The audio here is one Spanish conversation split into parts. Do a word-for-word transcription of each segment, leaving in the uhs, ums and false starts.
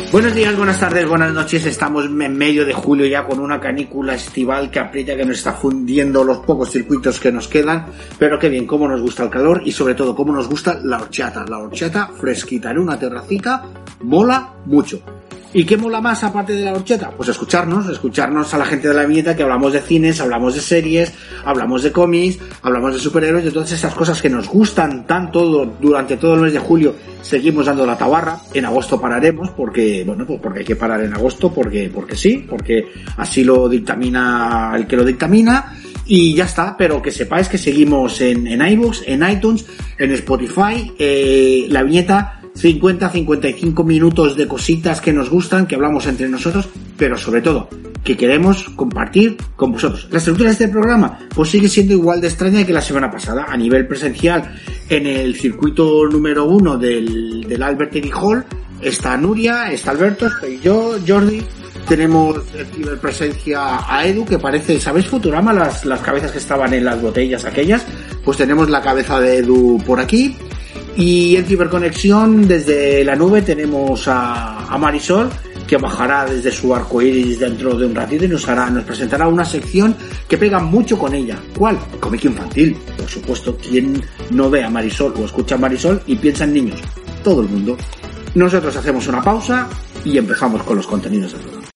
Buenos días, buenas tardes, buenas noches. Estamos en medio de julio ya con una canícula estival que aprieta, que nos está fundiendo los pocos circuitos que nos quedan. Pero qué bien, cómo nos gusta el calor y sobre todo cómo nos gusta la horchata. La horchata fresquita en una terracita mola mucho. ¿Y qué mola más aparte de la horchata? Pues escucharnos, escucharnos a la gente de la viñeta, que hablamos de cines, hablamos de series, hablamos de cómics, hablamos de superhéroes, de todas esas cosas que nos gustan tanto durante todo el mes de julio. Seguimos dando la tabarra. En agosto pararemos porque, bueno, pues porque hay que parar en agosto, porque, porque sí, porque así lo dictamina el que lo dictamina. Y ya está, pero que sepáis que seguimos en, en iVoox, en iTunes, en Spotify, eh, la viñeta, cincuenta a cincuenta y cinco minutos de cositas que nos gustan, que hablamos entre nosotros, pero sobre todo que queremos compartir con vosotros. La estructura de este programa pues sigue siendo igual de extraña que la semana pasada. A nivel presencial, en el circuito número uno del, del Albert Eggy Hall está Nuria, está Alberto, estoy yo, Jordi. Tenemos en ciberpresencia a Edu, que parece, ¿sabéis Futurama? Las, las cabezas que estaban en las botellas aquellas. Pues tenemos la cabeza de Edu por aquí. Y en ciberconexión, desde la nube, tenemos a, a Marisol, que bajará desde su arcoíris dentro de un ratito y nos hará, nos presentará una sección que pega mucho con ella. ¿Cuál? El cómic infantil. Por supuesto, ¿quién no ve a Marisol o escucha a Marisol y piensa en niños? Todo el mundo. Nosotros hacemos una pausa y empezamos con los contenidos del programa.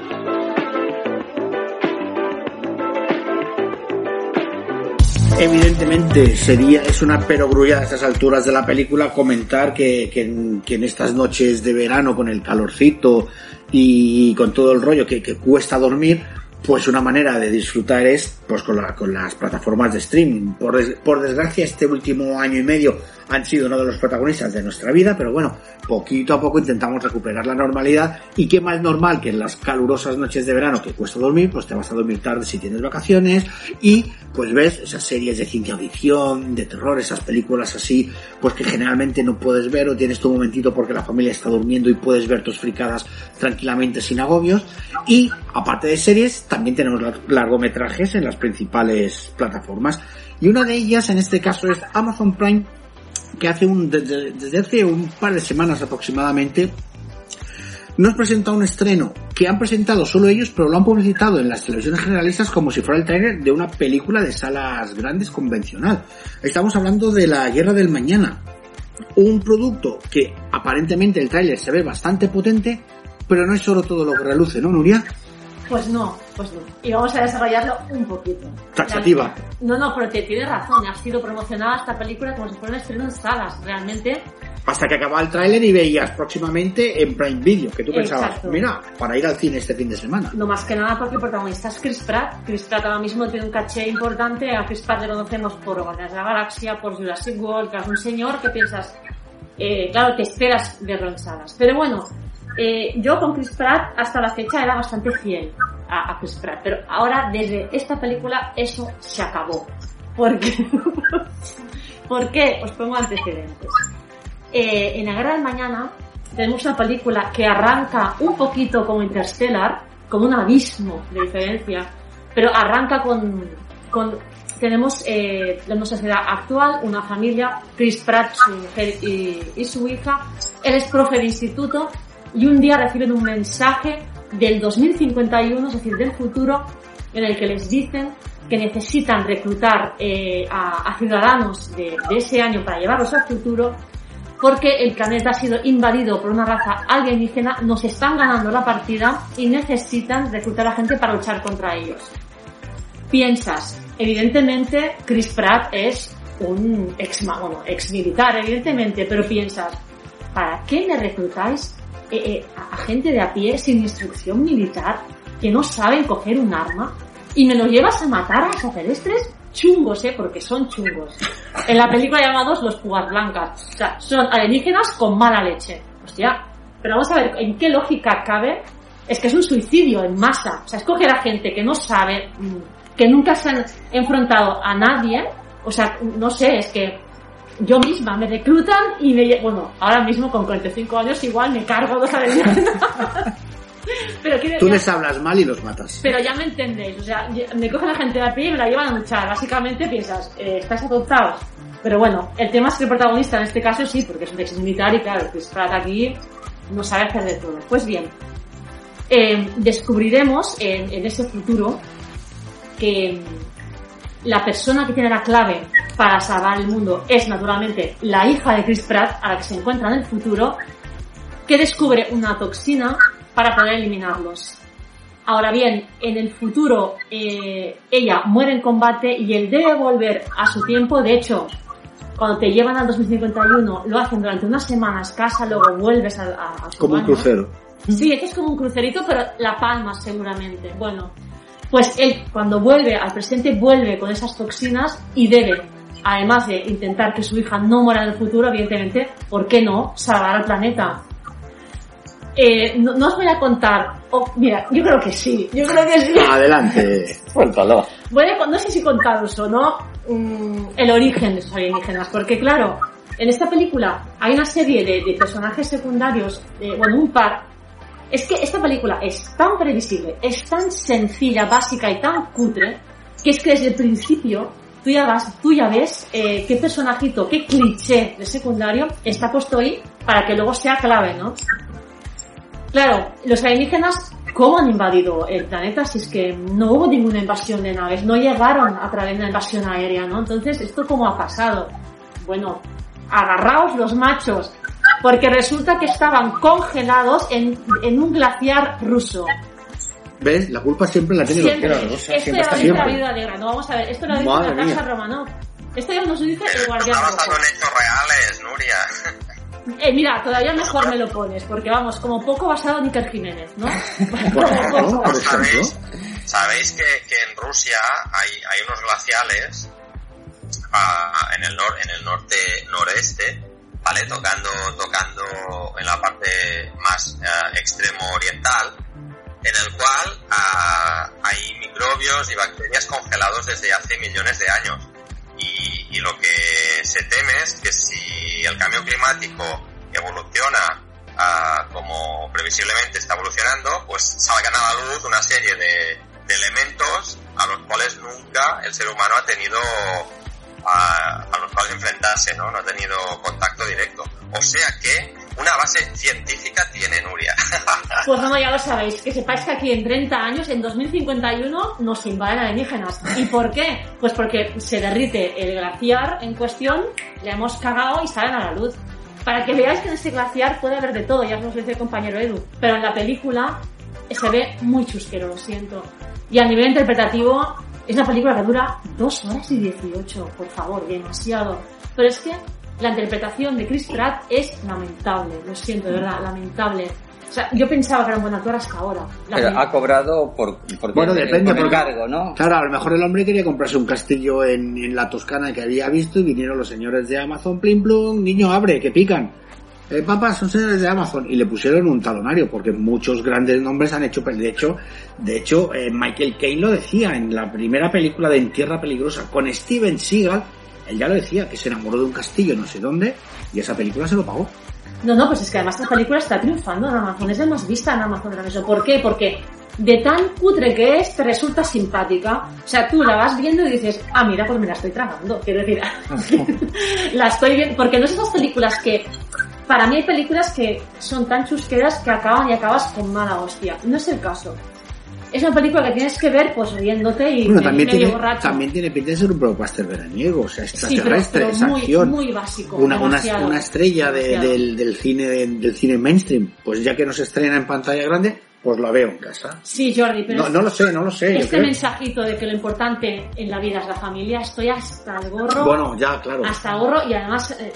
Evidentemente sería, es una perogrulla a estas alturas de la película comentar que, que, en, que en estas noches de verano con el calorcito y con todo el rollo que, que cuesta dormir, pues una manera de disfrutar es pues con, la, con las plataformas de streaming. Por, des, por desgracia, este último año y medio han sido uno de los protagonistas de nuestra vida, pero bueno, poquito a poco intentamos recuperar la normalidad. Y qué más normal que en las calurosas noches de verano que cuesta dormir, pues te vas a dormir tarde si tienes vacaciones y pues ves esas series de ciencia ficción, de terror, esas películas así, pues que generalmente no puedes ver o tienes tu momentito porque la familia está durmiendo y puedes ver tus fricadas tranquilamente sin agobios. Y aparte de series, también tenemos largometrajes en las principales plataformas. Y una de ellas en este caso es Amazon Prime, que hace un, desde, desde hace un par de semanas aproximadamente nos presenta un estreno que han presentado solo ellos, pero lo han publicitado en las televisiones generalistas como si fuera el tráiler de una película de salas grandes convencional. Estamos hablando de La Guerra del Mañana, un producto que aparentemente el tráiler se ve bastante potente, pero no es solo todo lo que reluce, ¿no, Nuria? Pues no, pues no. Y vamos a desarrollarlo un poquito. Taxativa. No, no, pero te tienes razón. Ha sido promocionada esta película como si fuera un estreno en salas, realmente. Hasta que acababa el tráiler y veías próximamente en Prime Video, que tú pensabas, exacto, mira, para ir al cine este fin de semana. No más que nada porque el protagonista es Chris Pratt. Chris Pratt ahora mismo tiene un caché importante. A Chris Pratt le conocemos por Guardianes de la Galaxia, por Jurassic World, que es un señor que piensas, eh, claro, te esperas verlo en salas. Pero bueno, eh, yo con Chris Pratt hasta la fecha era bastante fiel a, a Chris Pratt, pero ahora desde esta película eso se acabó. ¿Por qué? ¿Por qué? Os pongo antecedentes. Eh, en La Guerra del Mañana tenemos una película que arranca un poquito como Interstellar, con un abismo de diferencia, pero arranca con, con tenemos eh, la sociedad actual, una familia, Chris Pratt, su mujer y, y su hija. Él es profe de instituto y un día reciben un mensaje del dos mil cincuenta y uno, es decir, del futuro, en el que les dicen que necesitan reclutar eh, a, a ciudadanos de, de ese año para llevarlos al futuro, porque el planeta ha sido invadido por una raza alienígena, nos están ganando la partida y necesitan reclutar a gente para luchar contra ellos. Piensas, evidentemente Chris Pratt es un ex, bueno, ex militar, evidentemente, pero piensas, ¿para qué me reclutáis eh, eh, a gente de a pie sin instrucción militar que no saben coger un arma y me lo llevas a matar a extraterrestres? Chungos, ¿eh? Porque son chungos. En la película llamados los pugas blancas. O sea, son alienígenas con mala leche. Hostia, pero vamos a ver, ¿en qué lógica cabe? Es que es un suicidio en masa. O sea, escoger a gente que no sabe, que nunca se han enfrentado a nadie. O sea, no sé, es que yo misma me reclutan y me... Bueno, ahora mismo con cuarenta y cinco años igual me cargo dos alienígenas. Pero tú les hablas mal y los matas. Pero ya me entendéis, o sea, me cogen la gente de a pie y me la llevan a luchar. Básicamente piensas, eh, estáis adoptados. Pero bueno, el tema es que el protagonista en este caso sí, porque es un ex militar y claro, Chris Pratt aquí no sabe hacer de todo. Pues bien, eh, descubriremos en, en ese futuro que la persona que tiene la clave para salvar el mundo es naturalmente la hija de Chris Pratt, a la que se encuentra en el futuro, que descubre una toxina para poder eliminarlos. Ahora bien, en el futuro eh, ella muere en combate y él debe volver a su tiempo. De hecho, cuando te llevan al dos mil cincuenta y uno lo hacen durante una semana escasa, luego vuelves a, a, a su como año. Un crucero. Sí, es que es como un crucerito, pero la palma seguramente. Bueno, pues él cuando vuelve al presente vuelve con esas toxinas y debe, además de intentar que su hija no muera en el futuro, evidentemente, ¿por qué no?, salvar al planeta. Eh, no, no os voy a contar. Oh, mira, yo creo que sí. Yo creo que sí. Adelante. Cuéntalo. Voy a, no sé si contaros o no um, el origen de esos alienígenas, porque claro, en esta película hay una serie de, de personajes secundarios, de, bueno, un par. Es que esta película es tan previsible, es tan sencilla, básica y tan cutre, que es que desde el principio tú ya, vas, tú ya ves eh, qué personajito, qué cliché de secundario está puesto ahí para que luego sea clave, ¿no? Claro, los alienígenas, ¿cómo han invadido el planeta? Si es que no hubo ninguna invasión de naves, no llegaron a través de una invasión aérea, ¿no? Entonces, ¿esto cómo ha pasado? Bueno, agarraos los machos, porque resulta que estaban congelados en, en un glaciar ruso. ¿Ves? La culpa siempre la tiene Siempre. los rusos. Esto Siempre está ya lo dice la siempre. Viuda Negra, no vamos a ver, esto lo dice Madre Natasha mía. Romanoff. Esto ya nos lo dice el Está Guardián basado Rojo. en hechos reales, Nuria. Eh, mira, todavía mejor me lo pones, porque vamos, como poco basado en Iker Jiménez, ¿no? Bueno, Como por poco. ejemplo. ¿Sabéis, sabéis que, que en Rusia hay, hay unos glaciales uh, en el nor, en el norte noreste, ¿vale? Tocando, tocando en la parte más uh, extremo oriental, en el cual uh, hay microbios y bacterias congelados desde hace millones de años. Y, y lo que se teme es que si el cambio climático evoluciona uh, como previsiblemente está evolucionando, pues salgan a la luz una serie de, de elementos a los cuales nunca el ser humano ha tenido a, a los cuales enfrentarse, ¿no? No ha tenido contacto directo. O sea que una base científica tiene, Nuria. Pues no, ya lo sabéis, que sepáis que aquí en treinta años, en dos mil cincuenta y uno, nos invaden alienígenas. ¿Y por qué? Pues porque se derrite el glaciar en cuestión, le hemos cagado y salen a la luz. Para que veáis que en ese glaciar puede haber de todo, ya os lo dice el compañero Edu. Pero en la película se ve muy chusquero, lo siento. Y a nivel interpretativo, es una película que dura dos horas y dieciocho, por favor, demasiado. Pero es que la interpretación de Chris Pratt es lamentable, lo siento, de verdad, lamentable. O sea, yo pensaba que era un buen actor hasta ahora. La Pero peli- ha cobrado por, por, Bueno, depende, por el porque- cargo, ¿no? Claro, a lo mejor el hombre quería comprarse un castillo en, en la Toscana que había visto y vinieron los señores de Amazon, plim plum, niño abre, que pican. Eh, papá, son señores de Amazon y le pusieron un talonario porque muchos grandes nombres han hecho, de hecho, de hecho eh, Michael Caine lo decía en la primera película de En Tierra Peligrosa con Steven Seagal, él ya lo decía, que se enamoró de un castillo no sé dónde y esa película se lo pagó. No, no, pues es que además esta película está triunfando en Amazon, es la más vista en Amazon ahora mismo. ¿Por qué? Porque de tan cutre que es, te resulta simpática. O sea, tú la vas viendo y dices, ah, mira, pues me la estoy tragando. Quiero decir, la estoy viendo, porque no es esas películas que, para mí hay películas que son tan chusqueras que acaban y acabas con mala hostia. No es el caso. Es una película que tienes que ver pues riéndote y Bueno, medio también tiene, borracho. también tiene pinta de ser un blockbuster veraniego, o sea, Sí, pero, extraterrestre, pero es muy, acción. muy básico. Una, una, demasiado. una estrella de- Demasiado. del, del cine del cine mainstream, pues ya que no se estrena en pantalla grande, pues la veo en casa. Sí, Jordi, pero No, es- no lo sé, no lo sé. yo este creo. mensajito de que lo importante en la vida es la familia, estoy hasta el gorro, Bueno, ya, claro. hasta el gorro, y además, eh,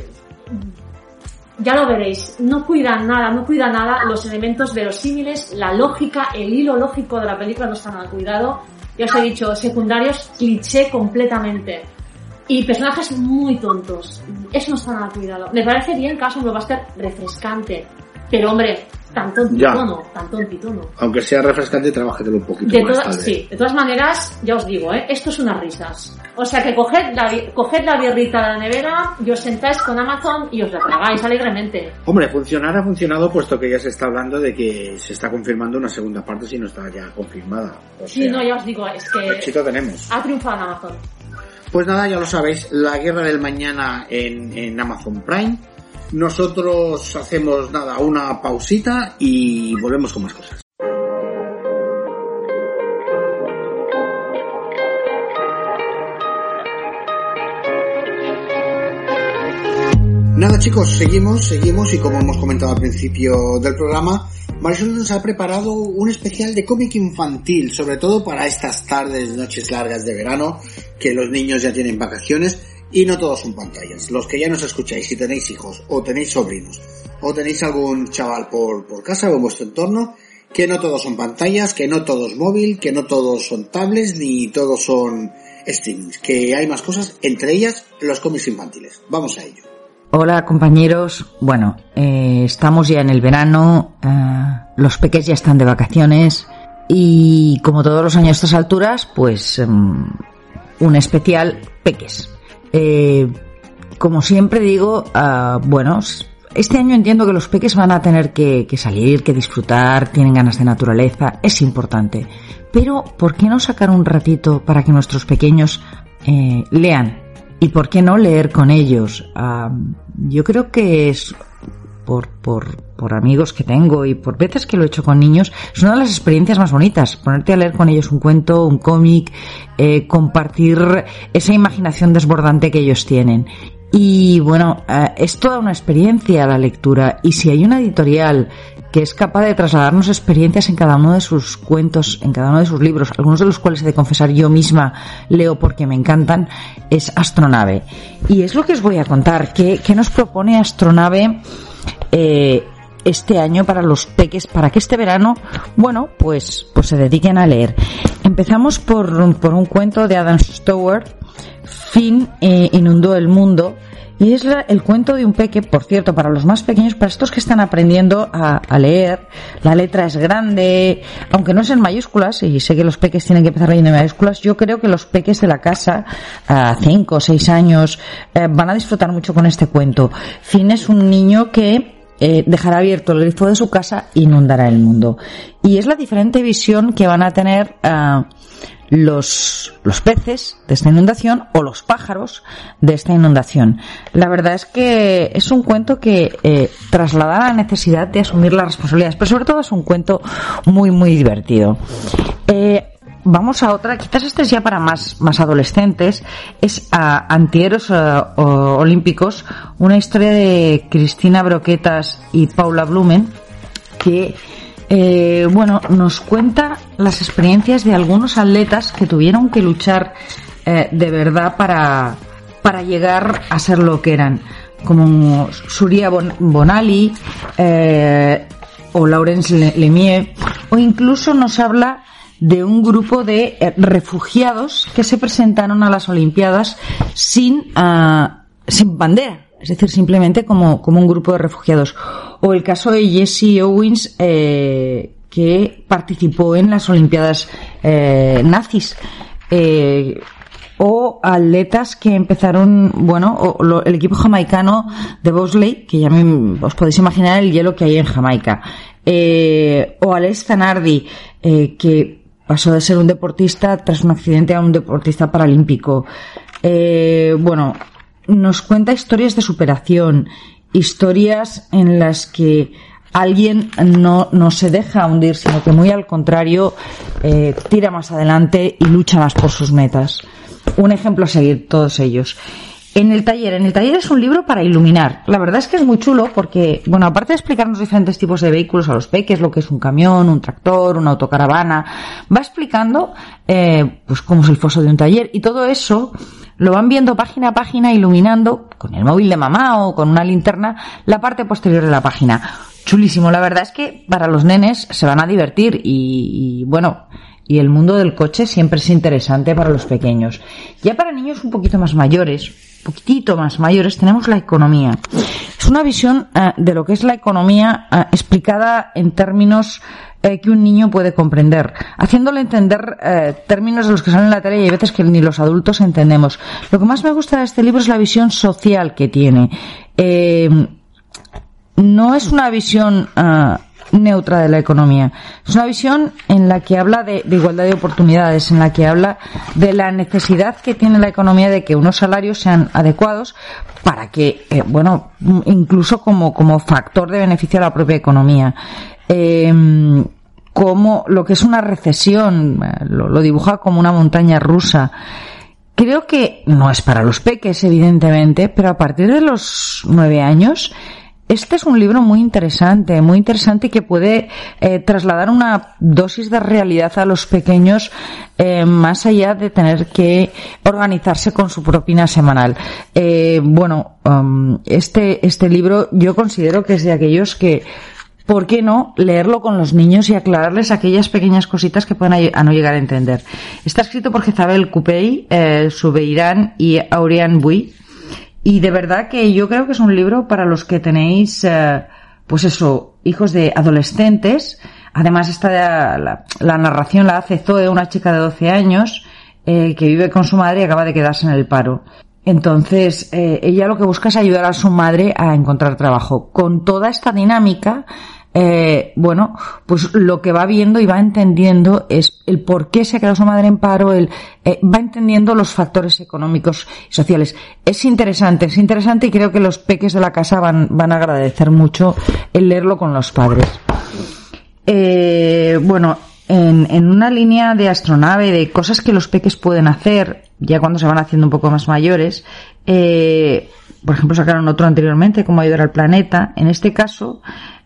ya lo veréis, no cuida nada, no cuida nada los elementos verosímiles, la lógica, el hilo lógico de la película no está nada cuidado. Ya os he dicho, secundarios, cliché completamente. Y personajes muy tontos. Eso no está nada cuidado. Me parece bien que hagas un blockbuster refrescante. Pero hombre, tan tontito Ya. no, tan tontito no. Aunque sea refrescante, trabájatelo un poquito De más, todas, tal vez. sí, de todas maneras, ya os digo, ¿eh? Esto es unas risas. O sea que coged la, bi- coged la birrita de la nevera y os sentáis con Amazon y os la tragáis alegremente. Hombre, funcionar ha funcionado puesto que ya se está hablando de que se está confirmando una segunda parte si no está ya confirmada. O Sí, sea, no, ya os digo, es que éxito tenemos. ha triunfado en Amazon. Pues nada, ya lo sabéis, La Guerra del Mañana en, en Amazon Prime. Nosotros hacemos nada, una pausita y volvemos con más cosas. Nada chicos, seguimos, seguimos y como hemos comentado al principio del programa, Marisol nos ha preparado un especial de cómic infantil, sobre todo para estas tardes, noches largas de verano, que los niños ya tienen vacaciones y no todos son pantallas. Los que ya nos escucháis, si tenéis hijos o tenéis sobrinos o tenéis algún chaval por, por casa o en vuestro entorno, que no todos son pantallas, que no todos móvil, que no todos son tablets ni todos son streamings, que hay más cosas, entre ellas los cómics infantiles. Vamos a ello. Hola compañeros, bueno, eh, estamos ya en el verano, eh, los peques ya están de vacaciones y como todos los años a estas alturas, pues um, un especial peques. Eh, como siempre digo, uh, bueno, este año entiendo que los peques van a tener que, que salir, que disfrutar, tienen ganas de naturaleza, es importante. Pero, ¿por qué no sacar un ratito para que nuestros pequeños eh, lean? ¿Y por qué no leer con ellos? Uh, yo creo que es, por, por, por amigos que tengo y por veces que lo he hecho con niños, es una de las experiencias más bonitas. Ponerte a leer con ellos un cuento, un cómic, eh, compartir esa imaginación desbordante que ellos tienen. Y bueno, uh, es toda una experiencia la lectura. Y si hay una editorial que es capaz de trasladarnos experiencias en cada uno de sus cuentos, en cada uno de sus libros, algunos de los cuales he de confesar yo misma leo porque me encantan, es Astronave. Y es lo que os voy a contar. ¿Qué, qué nos propone Astronave eh, este año para los peques, para que este verano, bueno, pues, pues se dediquen a leer? Empezamos por, por un cuento de Adam Stowell, Finn eh, inundó el mundo. Y es la, el cuento de un peque, por cierto, para los más pequeños, para estos que están aprendiendo a, a leer. La letra es grande, aunque no es en mayúsculas, y sé que los peques tienen que empezar leyendo en mayúsculas. Yo creo que los peques de la casa, a cinco o seis años, eh, van a disfrutar mucho con este cuento. Finn es un niño que eh, dejará abierto el grifo de su casa e inundará el mundo. Y es la diferente visión que van a tener uh, los los peces de esta inundación o los pájaros de esta inundación. La verdad es que es un cuento que eh, traslada la necesidad de asumir las responsabilidades, pero sobre todo es un cuento muy muy divertido. Eh, vamos a otra, quizás este es ya para más más adolescentes, es a Antihéroes uh, Olímpicos, una historia de Cristina Broquetas y Paula Blumen que Eh, bueno, nos cuenta las experiencias de algunos atletas que tuvieron que luchar eh, de verdad para, para llegar a ser lo que eran, como Surya Bon- Bonali eh, o Laurence Lemieux, o incluso nos habla de un grupo de eh, refugiados que se presentaron a las Olimpiadas sin, uh, sin bandera. Es decir, simplemente como, como un grupo de refugiados. O el caso de Jesse Owens, eh, que participó en las Olimpiadas eh, nazis. Eh, o atletas que empezaron, bueno, o lo, el equipo jamaicano de bobsleigh, que ya me, os podéis imaginar el hielo que hay en Jamaica. Eh, o Alex Zanardi, eh, que pasó de ser un deportista tras un accidente a un deportista paralímpico. Eh, bueno, nos cuenta historias de superación, historias en las que alguien no, no se deja hundir, sino que muy al contrario eh, tira más adelante y lucha más por sus metas. Un ejemplo a seguir, todos ellos. En el taller, en el taller es un libro para iluminar. La verdad es que es muy chulo porque, bueno, aparte de explicarnos diferentes tipos de vehículos a los peques, lo que es un camión, un tractor, una autocaravana, va explicando eh, pues cómo es el foso de un taller, y todo eso lo van viendo página a página, iluminando con el móvil de mamá o con una linterna la parte posterior de la página. Chulísimo, la verdad es que para los nenes se van a divertir y, y bueno, y el mundo del coche siempre es interesante para los pequeños. Ya para niños un poquito más mayores, poquitito más mayores, tenemos la economía. Es una visión uh, de lo que es la economía uh, explicada en términos eh, que un niño puede comprender, haciéndole entender eh, términos de los que salen en la tele y hay veces que ni los adultos entendemos. Lo que más me gusta de este libro es la visión social que tiene. Eh, no es una visión uh, neutra de la economía. Es una visión en la que habla de, de igualdad de oportunidades, en la que habla de la necesidad que tiene la economía de que unos salarios sean adecuados para que, eh, bueno, incluso como, como factor de beneficio a la propia economía. Eh, como lo que es una recesión, lo, lo dibuja como una montaña rusa. Creo que no es para los peques, evidentemente, pero a partir de los nueve años, este es un libro muy interesante, muy interesante que puede eh, trasladar una dosis de realidad a los pequeños, eh, más allá de tener que organizarse con su propina semanal. Eh, bueno, um, este, este libro yo considero que es de aquellos que, ¿por qué no leerlo con los niños y aclararles aquellas pequeñas cositas que pueden a no llegar a entender? Está escrito por Jezabel Coupey, eh, Subeirán y Aurian Bui, y de verdad que yo creo que es un libro para los que tenéis, eh, pues eso, hijos de adolescentes. Además, esta la, la narración la hace Zoe, una chica de doce años, eh, que vive con su madre y acaba de quedarse en el paro. Entonces, eh, ella lo que busca es ayudar a su madre a encontrar trabajo. Con toda esta dinámica, eh, bueno, pues lo que va viendo y va entendiendo es el por qué se ha quedado su madre en paro, el, eh, va entendiendo los factores económicos y sociales. Es interesante, es interesante y creo que los peques de la casa van, van a agradecer mucho el leerlo con los padres. Eh, bueno, en, en una línea de astronave, de cosas que los peques pueden hacer, ya cuando se van haciendo un poco más mayores, eh, por ejemplo, sacaron otro anteriormente, cómo ayudar al planeta. En este caso,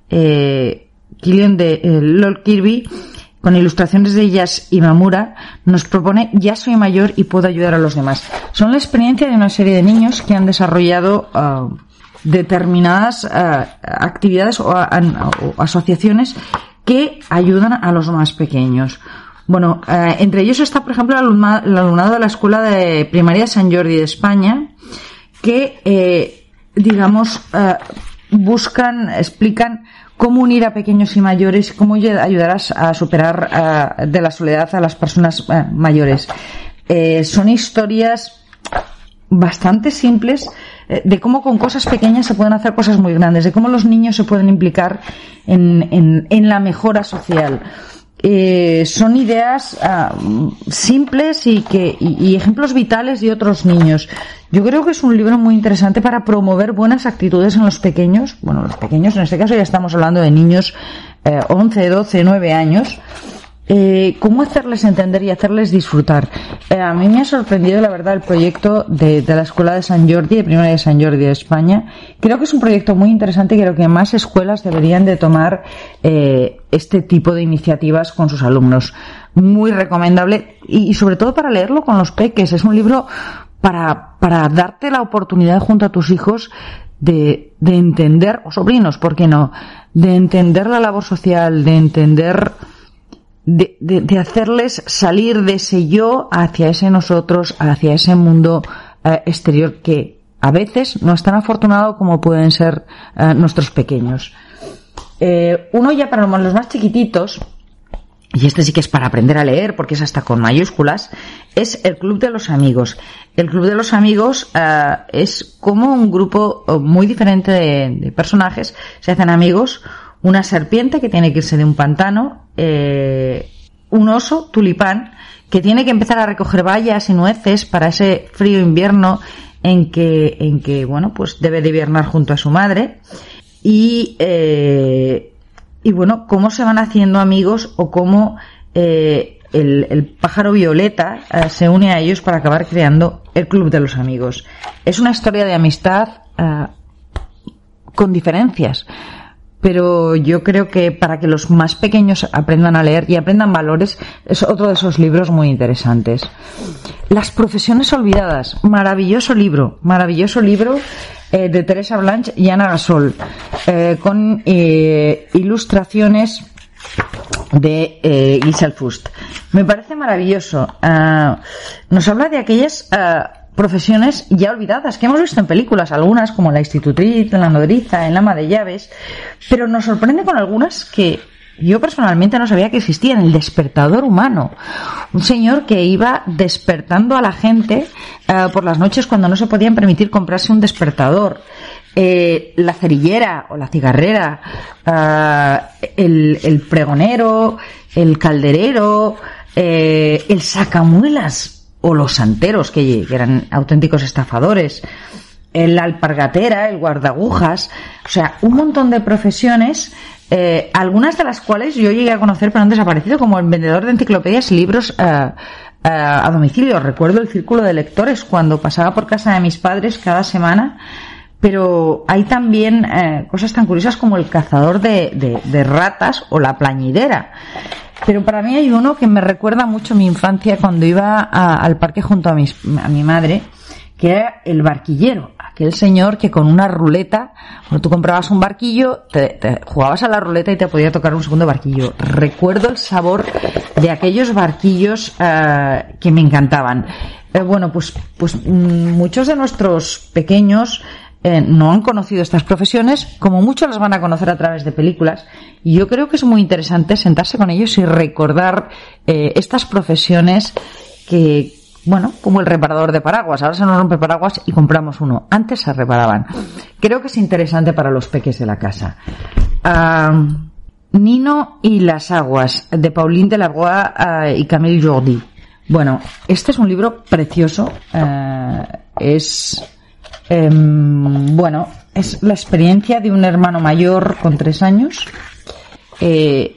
eh, Killian de eh, Lord Kirby, con ilustraciones de Yas Imamura, nos propone Ya soy mayor y puedo ayudar a los demás. Son la experiencia de una serie de niños que han desarrollado uh, determinadas uh, actividades o, uh, o asociaciones que ayudan a los más pequeños. Bueno, eh, entre ellos está, por ejemplo, el alumnado, el alumnado de la Escuela de Primaria San Jordi de España, que, eh, digamos, eh, buscan, explican cómo unir a pequeños y mayores, cómo ayudarás a superar eh, de la soledad a las personas eh, mayores. Eh, son historias bastante simples eh, de cómo con cosas pequeñas se pueden hacer cosas muy grandes, de cómo los niños se pueden implicar en, en, en la mejora social. Eh, son ideas uh, simples y que y, y ejemplos vitales de otros niños. Yo creo que es un libro muy interesante para promover buenas actitudes en los pequeños. Bueno, los pequeños, en este caso ya estamos hablando de niños eh, once, doce, nueve años. Eh, cómo hacerles entender y hacerles disfrutar. Eh, a mí me ha sorprendido, la verdad, el proyecto de, de la Escuela de San Jordi, de Primaria de San Jordi de España. Creo que es un proyecto muy interesante y creo que más escuelas deberían de tomar eh, este tipo de iniciativas con sus alumnos. Muy recomendable y, y sobre todo para leerlo con los peques. Es un libro para, para darte la oportunidad junto a tus hijos de, de entender, o sobrinos, ¿por qué no?, de entender la labor social, de entender De, de, de hacerles salir de ese yo hacia ese nosotros, hacia ese mundo eh, exterior que a veces no es tan afortunado como pueden ser eh, nuestros pequeños. Eh, uno ya para los más chiquititos, y este sí que es para aprender a leer porque es hasta con mayúsculas, es el Club de los Amigos. El Club de los Amigos eh, es como un grupo muy diferente de, de personajes, se hacen amigos. Una serpiente que tiene que irse de un pantano, eh, un oso tulipán que tiene que empezar a recoger bayas y nueces para ese frío invierno en que, en que bueno, pues debe de hibernar junto a su madre, y, eh, y bueno, cómo se van haciendo amigos o cómo eh, el, el pájaro violeta eh, se une a ellos para acabar creando el Club de los Amigos. Es una historia de amistad eh, con diferencias, pero yo creo que para que los más pequeños aprendan a leer y aprendan valores, es otro de esos libros muy interesantes. Las profesiones olvidadas, maravilloso libro, maravilloso libro eh, de Teresa Blanch y Ana Gasol, eh, con eh, ilustraciones de eh, Giselle Fust. Me parece maravilloso. Uh, nos habla de aquellas uh, profesiones ya olvidadas, que hemos visto en películas, algunas como la institutriz, la nodriza, el ama de llaves, pero nos sorprende con algunas que yo personalmente no sabía que existían. El despertador humano, un señor que iba despertando a la gente uh, por las noches cuando no se podían permitir comprarse un despertador. eh, la cerillera o la cigarrera, uh, el, el pregonero, el calderero, eh, el sacamuelas o los santeros, que, que eran auténticos estafadores, la alpargatera, el guardagujas, o sea, un montón de profesiones, eh, algunas de las cuales yo llegué a conocer pero han desaparecido, como el vendedor de enciclopedias y libros eh, eh, a domicilio. Recuerdo el círculo de lectores cuando pasaba por casa de mis padres cada semana, pero hay también eh, cosas tan curiosas como el cazador de, de, de ratas o la plañidera. Pero para mí hay uno que me recuerda mucho a mi infancia cuando iba a, al parque junto a, mis, a mi madre, que era el barquillero, aquel señor que con una ruleta, cuando tú comprabas un barquillo, te, te jugabas a la ruleta y te podía tocar un segundo barquillo. Recuerdo el sabor de aquellos barquillos uh, que me encantaban. Eh, bueno, pues, pues muchos de nuestros pequeños eh, no han conocido estas profesiones, como muchos las van a conocer a través de películas, y yo creo que es muy interesante sentarse con ellos y recordar eh, estas profesiones que, bueno, como el reparador de paraguas. Ahora se nos rompe paraguas y compramos uno. Antes se reparaban. Creo que es interesante para los peques de la casa. Uh, Nino y las aguas, de Pauline Delagois uh, y Camille Jordi. Bueno, este es un libro precioso. Uh, es, um, bueno, es la experiencia de un hermano mayor con tres años. Eh,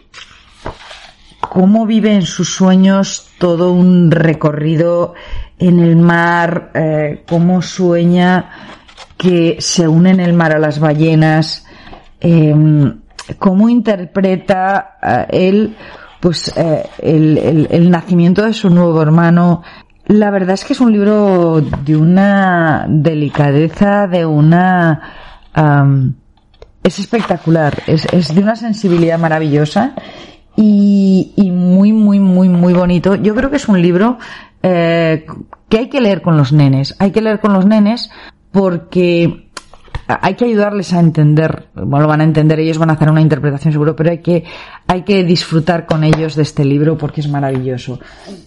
cómo vive en sus sueños todo un recorrido en el mar, eh, cómo sueña que se une en el mar a las ballenas, eh, cómo interpreta eh, él pues eh, el, el, el nacimiento de su nuevo hermano. La verdad es que es un libro de una delicadeza, de una um, es espectacular, es, es de una sensibilidad maravillosa. Y, y muy, muy, muy, muy bonito. Yo creo que es un libro eh, que hay que leer con los nenes. Hay que leer con los nenes porque hay que ayudarles a entender. Bueno, lo van a entender, ellos van a hacer una interpretación seguro, pero hay que, hay que disfrutar con ellos de este libro porque es maravilloso.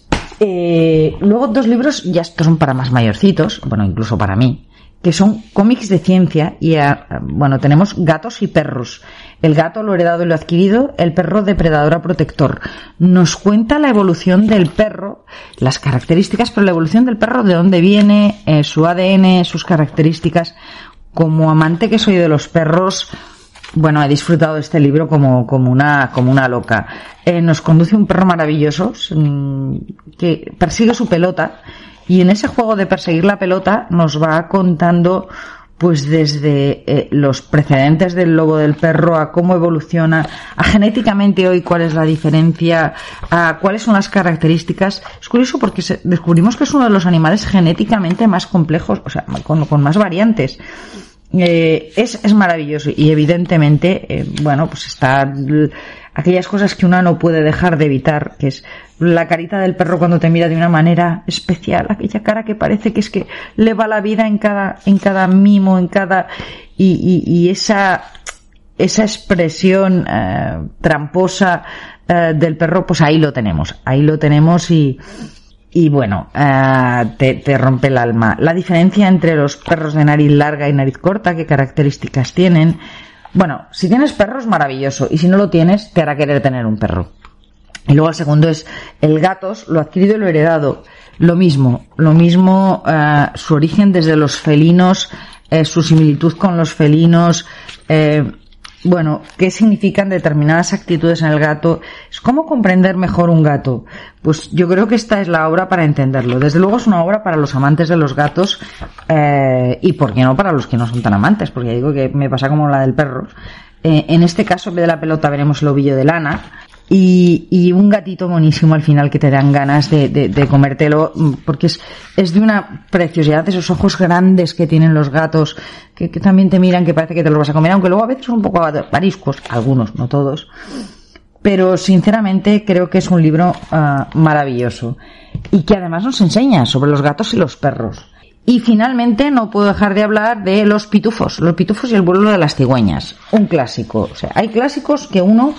Eh, luego dos libros, ya estos son para más mayorcitos, bueno, incluso para mí, que son cómics de ciencia y, bueno, tenemos Gatos y perros. El gato, lo heredado y lo adquirido, el perro depredador a protector. Nos cuenta la evolución del perro, las características, pero la evolución del perro, de dónde viene, eh, su A D N, sus características. Como amante que soy de los perros, bueno, he disfrutado de este libro como, como una, como una loca. Eh, nos conduce un perro maravilloso, que persigue su pelota, y en ese juego de perseguir la pelota nos va contando pues desde eh, los precedentes del lobo del perro, a cómo evoluciona, a genéticamente hoy cuál es la diferencia, a cuáles son las características. Es curioso porque se, descubrimos que es uno de los animales genéticamente más complejos, o sea, con, con más variantes. Eh, es, es maravilloso y evidentemente, eh, bueno, pues está aquellas cosas que uno no puede dejar de evitar, que es la carita del perro cuando te mira de una manera especial, aquella cara que parece que es que le va la vida en cada, en cada mimo, en cada, y, y, y esa, esa expresión eh, tramposa eh, del perro, pues ahí lo tenemos, ahí lo tenemos y, y bueno, uh, te, te rompe el alma. La diferencia entre los perros de nariz larga y nariz corta, qué características tienen. Bueno, si tienes perros, maravilloso, y si no lo tienes, te hará querer tener un perro. Y luego el segundo es el gatos, lo adquirido y lo heredado. Lo mismo, lo mismo, uh, su origen desde los felinos, eh, su similitud con los felinos, eh, bueno, qué significan determinadas actitudes en el gato. Es cómo comprender mejor un gato. Pues yo creo que esta es la obra para entenderlo. Desde luego es una obra para los amantes de los gatos, eh, y por qué no para los que no son tan amantes, porque ya digo que me pasa como la del perro. Eh, en este caso, en vez de la pelota, veremos el ovillo de lana. Y, y un gatito monísimo al final que te dan ganas de, de, de comértelo, porque es, es de una preciosidad, esos ojos grandes que tienen los gatos, que, que también te miran, que parece que te los vas a comer, aunque luego a veces son un poco ariscos, algunos, no todos. Pero sinceramente creo que es un libro uh, maravilloso y que además nos enseña sobre los gatos y los perros. Y finalmente no puedo dejar de hablar de Los pitufos, Los pitufos y el vuelo de las cigüeñas, un clásico. O sea, hay clásicos que uno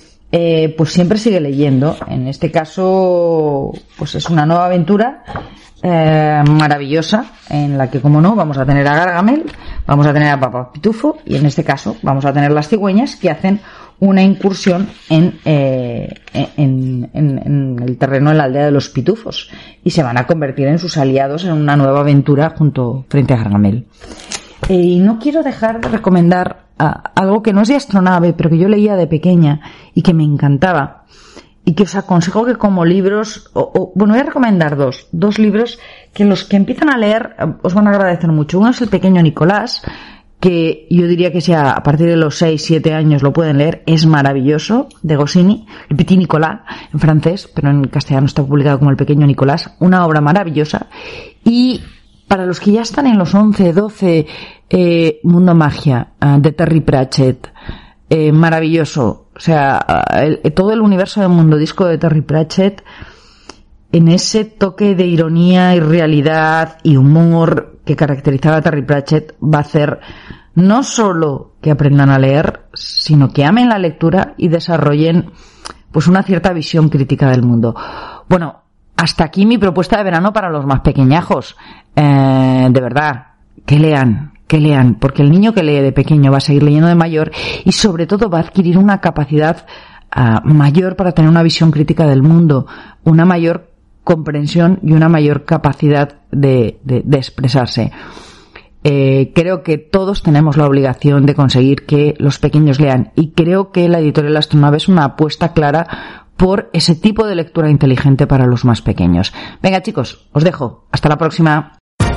Eh, pues siempre sigue leyendo. En este caso, pues es una nueva aventura eh, maravillosa, en la que, como no, vamos a tener a Gargamel, vamos a tener a Papá Pitufo, y en este caso vamos a tener las cigüeñas que hacen una incursión en, eh, en, en, en el terreno, en la aldea de los pitufos, y se van a convertir en sus aliados en una nueva aventura junto frente a Gargamel. Eh, y no quiero dejar de recomendar a, algo que no es de astronave, pero que yo leía de pequeña y que me encantaba, y que os aconsejo que como libros, o, o, bueno, voy a recomendar dos, dos libros que los que empiezan a leer os van a agradecer mucho. Uno es El pequeño Nicolás, que yo diría que sea a partir de los seis siete años lo pueden leer, es maravilloso, de Goscinny, El Petit Nicolas en francés, pero en castellano está publicado como El pequeño Nicolás, una obra maravillosa. Y para los que ya están en los once, doce, eh, Mundo Magia, uh, de Terry Pratchett, eh, maravilloso, o sea, el, todo el universo del Mundo Disco de Terry Pratchett, en ese toque de ironía y realidad y humor que caracterizaba a Terry Pratchett, va a hacer no solo que aprendan a leer, sino que amen la lectura y desarrollen pues una cierta visión crítica del mundo. Bueno, hasta aquí mi propuesta de verano para los más pequeñajos. Eh, de verdad, que lean, que lean, porque el niño que lee de pequeño va a seguir leyendo de mayor y sobre todo va a adquirir una capacidad uh, mayor para tener una visión crítica del mundo, una mayor comprensión y una mayor capacidad de, de, de expresarse. Eh, creo que todos tenemos la obligación de conseguir que los pequeños lean, y creo que la editorial Astronave es una apuesta clara por ese tipo de lectura inteligente para los más pequeños. Venga, chicos, os dejo. Hasta la próxima.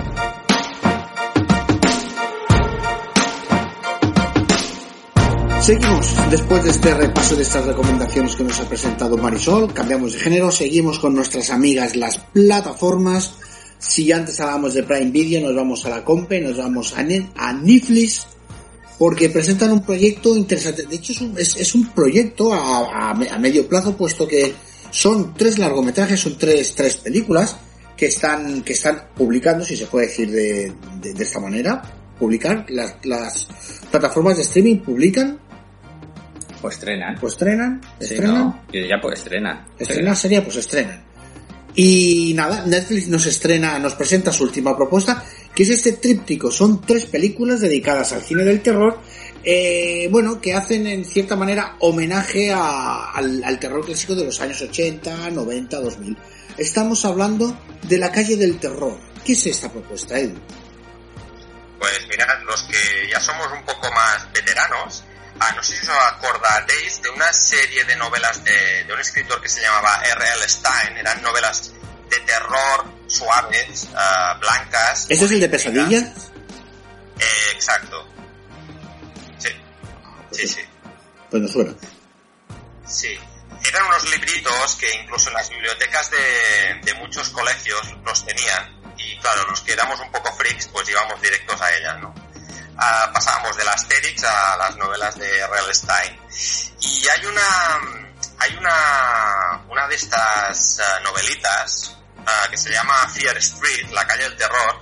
Seguimos, después de este repaso de estas recomendaciones que nos ha presentado Marisol, cambiamos de género, seguimos con nuestras amigas las plataformas. Si antes hablábamos de Prime Video, nos vamos a la Compe, nos vamos a, Net, a Netflix, porque presentan un proyecto interesante. De hecho, es un, es, es un proyecto a, a, a medio plazo, puesto que son tres largometrajes, son tres, tres películas que están, que están publicando, si se puede decir de, de, de esta manera, publicar, las, las plataformas de streaming publican. Pues estrenan. Pues estrenan, sí, estrenan. No, yo diría pues estrenan. Estrenar sería, pues estrenan. Y nada, Netflix nos estrena, nos presenta su última propuesta, que es este tríptico. Son tres películas dedicadas al cine del terror, eh, bueno, que hacen en cierta manera homenaje a, al, al terror clásico de los años ochenta, noventa, dos mil. Estamos hablando de La calle del terror. ¿Qué es esta propuesta, Edu? Pues mirad, los que ya somos un poco más veteranos, ah, no sé si os acordaréis de una serie de novelas de, de un escritor que se llamaba R L Stein. Eran novelas de terror suaves, uh, blancas. ¿Ese es el de Pesadilla? Eh, exacto. Sí. Sí, sí. Pues no suena. Sí. Eran unos libritos que incluso en las bibliotecas de, de muchos colegios los tenían. Y claro, los que éramos un poco freaks, pues íbamos directos a ellas, ¿no? Uh, pasábamos del Asterix a las novelas de R L Stein. Y hay una hay una una de estas uh, novelitas uh, que se llama Fear Street, la calle del terror,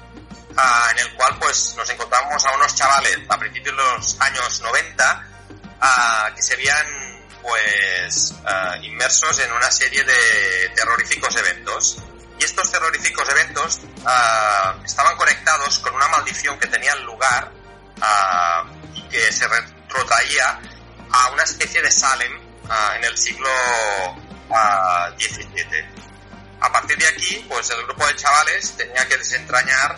uh, en el cual pues nos encontramos a unos chavales a principios de los años noventa uh, que se veían pues uh, inmersos en una serie de terroríficos eventos. Y estos terroríficos eventos uh, estaban conectados con una maldición que tenía lugar uh, y que se retrotraía a una especie de Salem uh, en el siglo diecisiete. A partir de aquí, pues el grupo de chavales tenía que desentrañar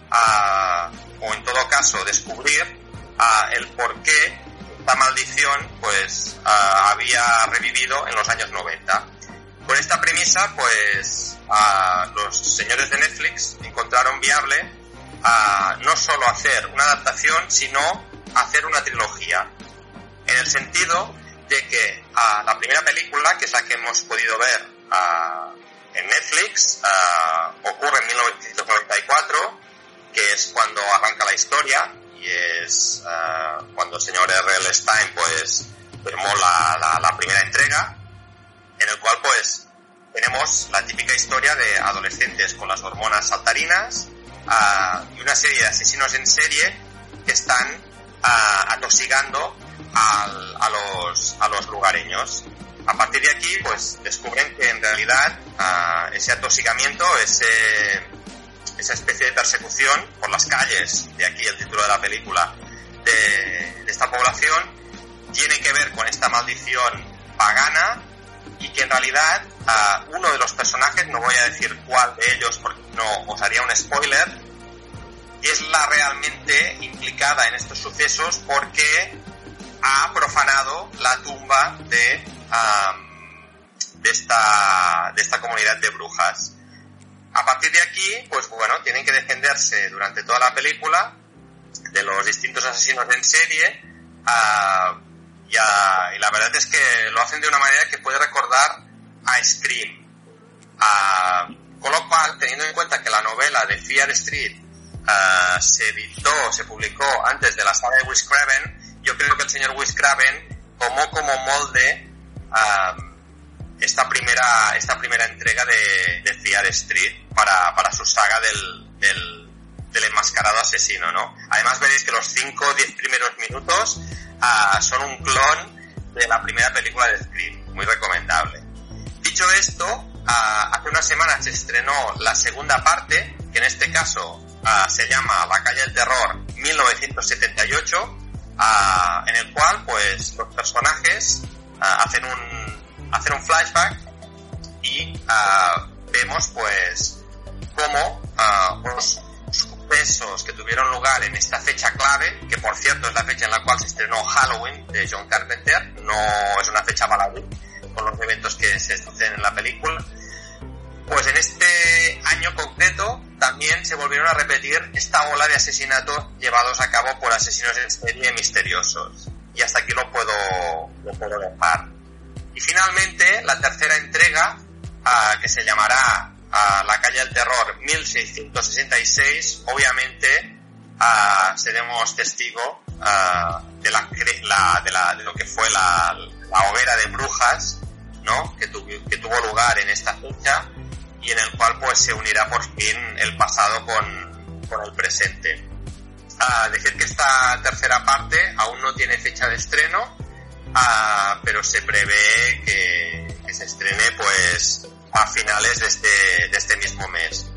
uh, o en todo caso descubrir uh, el por qué esta maldición pues uh, había revivido en los años noventa. Con esta premisa, pues, uh, los señores de Netflix encontraron viable uh, no solo hacer una adaptación, sino hacer una trilogía. En el sentido de que uh, la primera película, que es la que hemos podido ver uh, en Netflix, uh, ocurre en mil novecientos noventa y cuatro, que es cuando arranca la historia, y es uh, cuando el señor R L Stein, pues, firmó la, la, la primera entrega, en el cual pues tenemos la típica historia de adolescentes con las hormonas saltarinas uh, y una serie de asesinos en serie que están uh, atosigando al, a los a los lugareños. a partir de aquí, pues descubren que en realidad uh, ese atoxicamiento, ese, esa especie de persecución por las calles, de aquí el título de la película, de, de esta población, tiene que ver con esta maldición pagana, y que en realidad uh, uno de los personajes, no voy a decir cuál de ellos porque no os haría un spoiler, es la realmente implicada en estos sucesos porque ha profanado la tumba de, um, de, esta, de esta comunidad de brujas. A partir de aquí, pues bueno, tienen que defenderse durante toda la película de los distintos asesinos en serie, uh, y, a, y la verdad es que lo hacen de una manera que puede recordar a Scream. Uh, con lo cual, teniendo en cuenta que la novela de Fear Street uh, se editó, se publicó antes de la saga de Wes Craven, yo creo que el señor Wes Craven tomó como molde uh, esta primera esta primera entrega de, de Fear Street para, para su saga del, del, del enmascarado asesino, ¿no? Además veréis que los cinco o diez primeros minutos uh, son un clon de la primera película de Scream, muy recomendable. Dicho esto, uh, hace unas semanas se estrenó la segunda parte, que en este caso uh, se llama La calle del terror mil novecientos setenta y ocho, Uh, en el cual pues los personajes uh, hacen un hacen un flashback y uh, vemos pues cómo uh, los sucesos que tuvieron lugar en esta fecha clave, que por cierto es la fecha en la cual se estrenó Halloween de John Carpenter, no es una fecha baladí con los eventos que se suceden en la película, pues en este año concreto también se volvieron a repetir esta ola de asesinatos llevados a cabo por asesinos en serie misteriosos. Y hasta aquí lo puedo, lo puedo dejar. Y finalmente, la tercera entrega, uh, que se llamará uh, La calle del terror mil seiscientos sesenta y seis, obviamente uh, seremos testigo uh, de, la, la, de, la, de lo que fue la, la hoguera de brujas, ¿no? que, tu, que tuvo lugar en esta fecha, y en el cual pues se unirá por fin el pasado con, con el presente. Uh, decir que esta tercera parte aún no tiene fecha de estreno, uh, pero se prevé que, que se estrene pues a finales de este, de este mismo mes.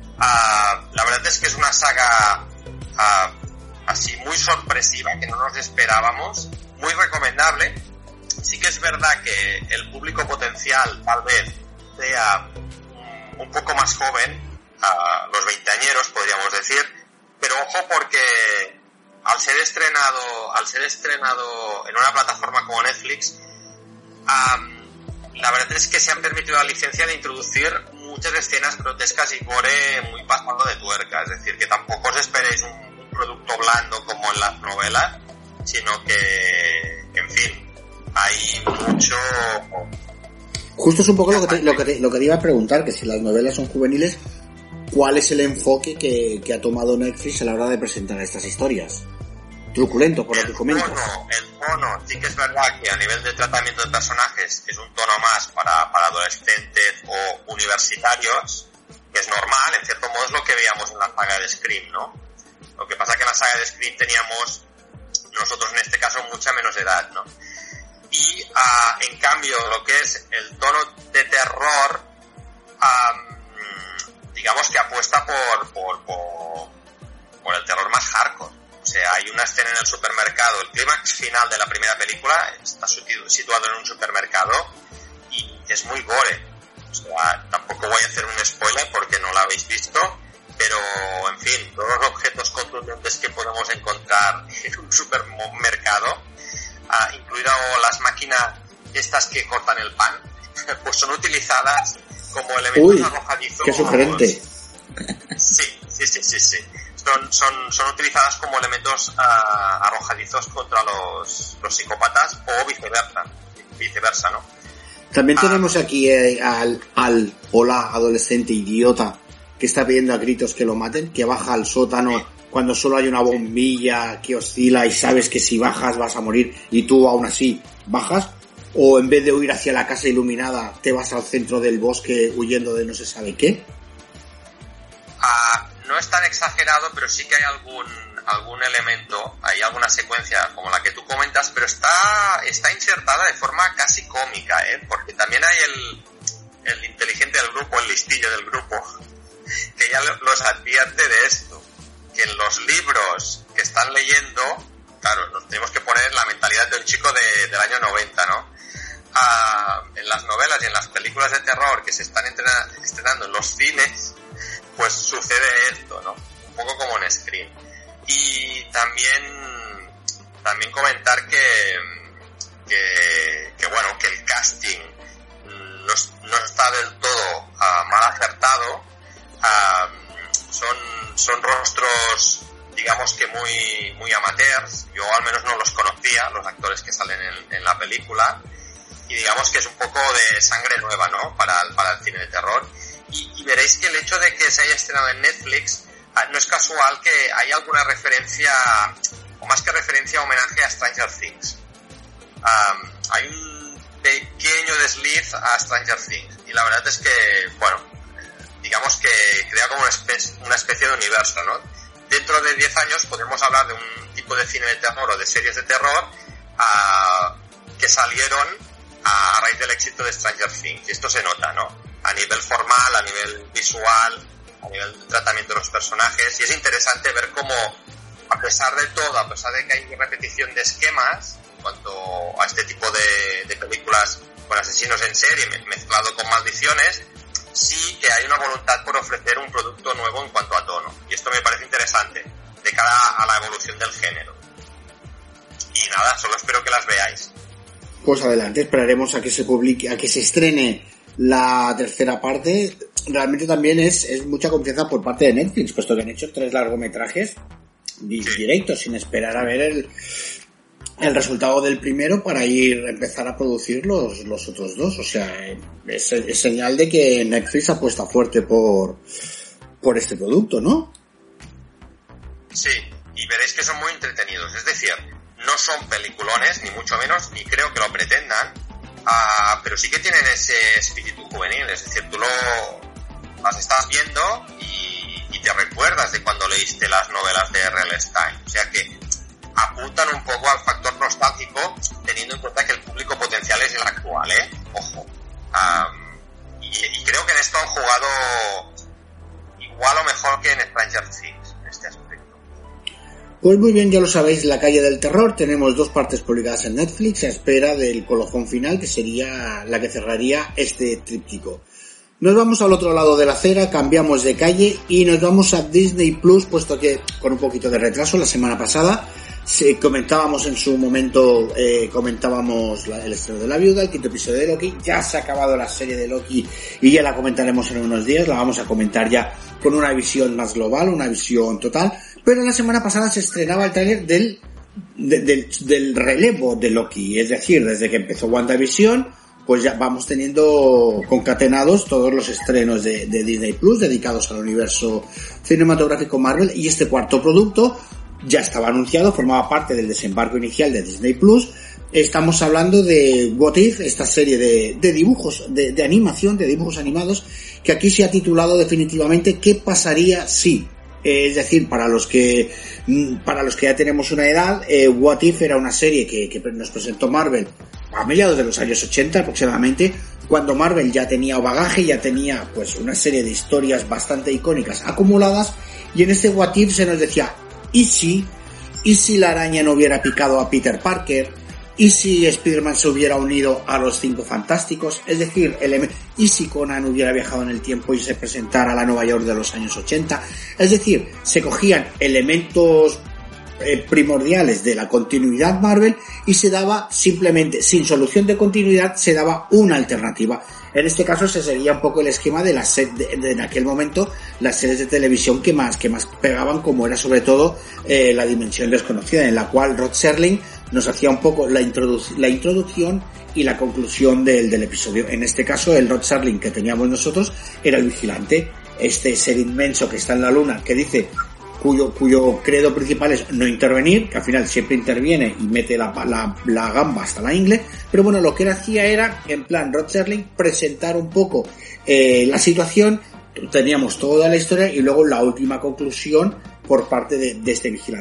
Uh, la verdad es que es una saga uh, así muy sorpresiva, que no nos esperábamos, muy recomendable. Sí que es verdad que el público potencial tal vez sea un poco más joven, a los veinteañeros podríamos decir, pero ojo porque al ser estrenado al ser estrenado en una plataforma como Netflix, um, la verdad es que se han permitido la licencia de introducir muchas escenas grotescas y gore muy pasado de tuerca, es decir, que tampoco os esperéis un, un producto blando como en las novelas, sino que, en fin, hay mucho... Justo es un poco lo que, te, lo, que te, lo que te iba a preguntar, que si las novelas son juveniles, ¿cuál es el enfoque que, que ha tomado Netflix a la hora de presentar estas historias? Truculento, por lo que comentas. Tono, el tono, sí que es verdad que a nivel de tratamiento de personajes es un tono más para, para adolescentes o universitarios, que es normal, en cierto modo es lo que veíamos en la saga de Scream, ¿no? Lo que pasa es que en la saga de Scream teníamos, nosotros en este caso, mucha menos edad, ¿no? Y uh, en cambio lo que es el tono de terror, um, digamos que apuesta por, por, por, por el terror más hardcore. O sea, hay una escena en el supermercado, el clímax final de la primera película está situado en un supermercado y es muy gore. O sea, tampoco voy a hacer un spoiler porque no la habéis visto, pero en fin, todos los objetos contundentes que podemos encontrar en un supermercado, Uh, incluido las máquinas estas que cortan el pan, pues son utilizadas como elementos Uy, arrojadizos. ¡Qué sugerente! Sí, sí, sí, sí, sí. Son, son, son utilizadas como elementos uh, arrojadizos contra los, los psicópatas o viceversa, viceversa, ¿no? También uh, tenemos aquí eh, al, al hola adolescente idiota que está pidiendo a gritos que lo maten, que baja al sótano. Sí. Cuando solo hay una bombilla que oscila y sabes que si bajas vas a morir y tú aún así bajas, o en vez de huir hacia la casa iluminada te vas al centro del bosque huyendo de no se sabe qué. Uh, no es tan exagerado, pero sí que hay algún algún elemento, hay alguna secuencia como la que tú comentas novelas, pero está, está insertada de forma casi cómica, ¿eh? Porque también hay el, el inteligente del grupo, el listillo del grupo, que ya los advierte de esto, que en los libros que están leyendo, claro, nos tenemos que poner la mentalidad de un chico de, del año noventa, ¿no? Ah, en las novelas y en las películas de terror que se están entrena, estrenando en los cines, pues sucede esto, ¿no? Un poco como en Scream. Y también, también comentar que, que, que bueno, que el casting no, no está del todo uh, mal acertado. Uh, son, son rostros, digamos que muy, muy amateurs. Yo al menos no los conocía, los actores que salen en, en la película. Y digamos que es un poco de sangre nueva, ¿no? Para el, para el cine de terror. Y, y veréis que el hecho de que se haya estrenado en Netflix, no es casual que hay alguna referencia, o más que referencia, homenaje a Stranger Things. Um, hay un pequeño desliz a Stranger Things. Y la verdad es que, bueno, digamos que crea como una especie, una especie de universo, ¿no? Dentro de diez años podemos hablar de un tipo de cine de terror o de series de terror uh, que salieron a raíz del éxito de Stranger Things. Y esto se nota, ¿no? A nivel formal, a nivel visual, a nivel de tratamiento de los personajes. Y es interesante ver cómo, a pesar de todo, a pesar de que hay repetición de esquemas en cuanto a este tipo de, de películas con asesinos en serie mezclado con maldiciones, sí que hay una voluntad por ofrecer un producto nuevo en cuanto a tono. Y esto me parece interesante de cara a la evolución del género. Y nada, solo espero que las veáis. Pues adelante, esperaremos a que se publique, a que se estrene la tercera parte. Realmente también es, es mucha confianza por parte de Netflix, puesto que han hecho tres largometrajes directos, sin esperar a ver el, el resultado del primero para ir a empezar a producir los, los otros dos. O sea, es, es señal de que Netflix apuesta fuerte por, por este producto, ¿no? Sí, y veréis que son muy entretenidos. Es decir, no son peliculones, ni mucho menos, ni creo que lo pretendan, uh, pero sí que tienen ese espíritu juvenil. Es decir, tú lo las estás viendo y, y te recuerdas de cuando leíste las novelas de R L Stein. O sea que apuntan un poco al factor nostálgico, teniendo en cuenta que el público potencial es el actual, ¿eh? Ojo. Um, y, y creo que en esto han jugado igual o mejor que en Stranger Things, en este aspecto. Pues muy bien, ya lo sabéis, La Calle del Terror. Tenemos dos partes publicadas en Netflix a espera del colofón final, que sería la que cerraría este tríptico. Nos vamos al otro lado de la acera, cambiamos de calle y nos vamos a Disney Plus, puesto que con un poquito de retraso la semana pasada se, comentábamos en su momento, eh, comentábamos la, el estreno de La Viuda, el quinto episodio de Loki. Ya se ha acabado la serie de Loki y ya la comentaremos en unos días, la vamos a comentar ya con una visión más global, una visión total. Pero la semana pasada se estrenaba el tráiler del, de, del, del relevo de Loki, es decir, desde que empezó WandaVision, pues ya vamos teniendo concatenados todos los estrenos de, de Disney Plus dedicados al universo cinematográfico Marvel, y este cuarto producto ya estaba anunciado, formaba parte del desembarco inicial de Disney Plus. Estamos hablando de What If, esta serie de, de dibujos, de, de animación, de dibujos animados, que aquí se ha titulado definitivamente ¿Qué pasaría si? Es decir, para los que para los que ya tenemos una edad, eh, What If era una serie que, que nos presentó Marvel a mediados de los años ochenta aproximadamente, cuando Marvel ya tenía bagaje, ya tenía pues una serie de historias bastante icónicas acumuladas, y en este What If se nos decía, ¿y si? ¿Y si la araña no hubiera picado a Peter Parker? ¿Y si Spider-Man se hubiera unido a los Cinco Fantásticos? Es decir, el, ¿y si Conan hubiera viajado en el tiempo y se presentara a la Nueva York de los años ochenta? Es decir, se cogían elementos eh, primordiales de la continuidad Marvel y se daba simplemente, sin solución de continuidad, se daba una alternativa. En este caso se seguía un poco el esquema de las de, de, en aquel momento las series de televisión que más que más pegaban, como era sobre todo eh, La Dimensión Desconocida, en la cual Rod Serling nos hacía un poco la, introdu- la introducción y la conclusión del, del episodio. En este caso, el Rod Serling que teníamos nosotros era el vigilante, este ser inmenso que está en la luna, que dice, cuyo, cuyo credo principal es no intervenir, que al final siempre interviene y mete la, la, la gamba hasta la ingle. Pero bueno, lo que él hacía era, en plan Rod Serling, presentar un poco eh, la situación. Teníamos toda la historia y luego la última conclusión por parte de, de este vigilante.